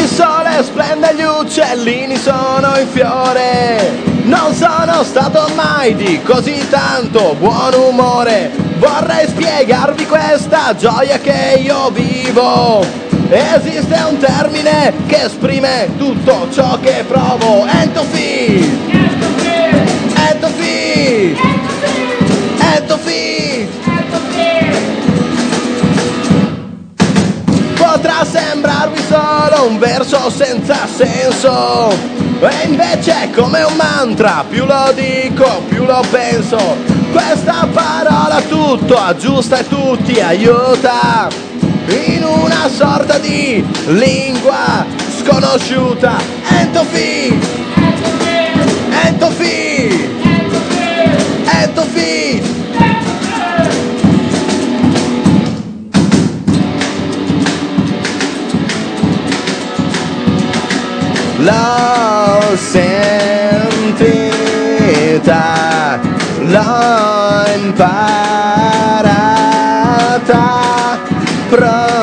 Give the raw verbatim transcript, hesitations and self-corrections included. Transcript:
sole splende, gli uccellini sono in fiore. Non sono stato mai di così tanto buon umore. Vorrei spiegarvi questa gioia che io vivo. Esiste un termine che esprime tutto ciò che provo. Entropy, entropy, entropy. Potrà sembrarvi solo un verso senza senso, e invece è come un mantra, più lo dico, più lo penso. Questa parola tutto aggiusta e tutti aiuta, in una sorta di lingua sconosciuta. Entropy, entropy, entropy. L'ho sentita, l'ho imparata.